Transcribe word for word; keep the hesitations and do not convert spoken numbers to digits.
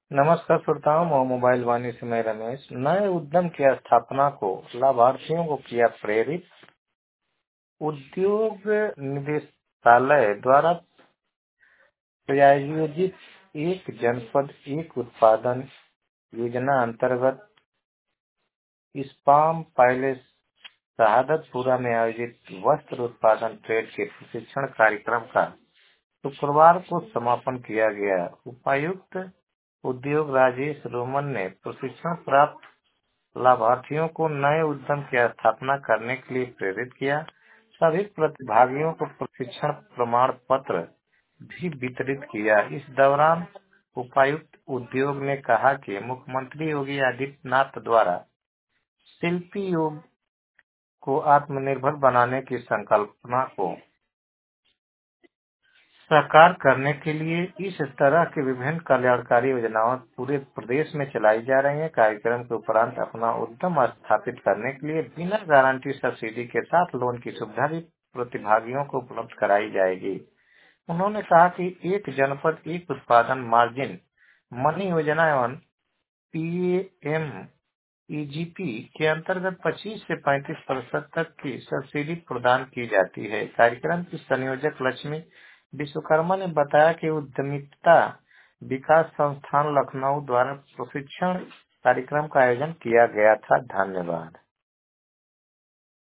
नमस्कार श्रोताओं, मैं मोबाइल वाणी से मैं रमेश। नए उद्यम की स्थापना को लाभार्थियों को किया प्रेरित। उद्योग निदेशालय द्वारा प्रायोजित एक जनपद एक उत्पादन योजना अंतर्गत स्पाम पैलेस शहादतपुरा में आयोजित वस्त्र उत्पादन ट्रेड के प्रशिक्षण कार्यक्रम का शुक्रवार को समापन किया गया। उपायुक्त उद्योग राजेश रोमन ने प्रशिक्षण प्राप्त लाभार्थियों को नए उद्यम की स्थापना करने के लिए प्रेरित किया। सभी प्रतिभागियों को प्रशिक्षण प्रमाण पत्र भी वितरित किया। इस दौरान उपायुक्त उद्योग ने कहा कि मुख्यमंत्री योगी आदित्यनाथ द्वारा शिल्पी योग को आत्मनिर्भर बनाने की संकल्पना को साकार करने के लिए इस तरह की विभिन्न कल्याणकारी योजनाएं पूरे प्रदेश में चलाई जा रही हैं। कार्यक्रम के उपरांत अपना उद्यम स्थापित करने के लिए बिना गारंटी सब्सिडी के साथ लोन की सुविधा भी प्रतिभागियों को उपलब्ध कराई जाएगी। उन्होंने कहा कि एक जनपद एक उत्पादन मार्जिन मनी योजना एवं पीएम ईजीपी के अंतर्गत पच्चीस से पैंतीस प्रतिशत तक की सब्सिडी प्रदान की जाती है। कार्यक्रम की संयोजक लक्ष्मी विश्वकर्मा ने बताया कि उद्यमिता विकास संस्थान लखनऊ द्वारा प्रशिक्षण कार्यक्रम का आयोजन किया गया था। धन्यवाद।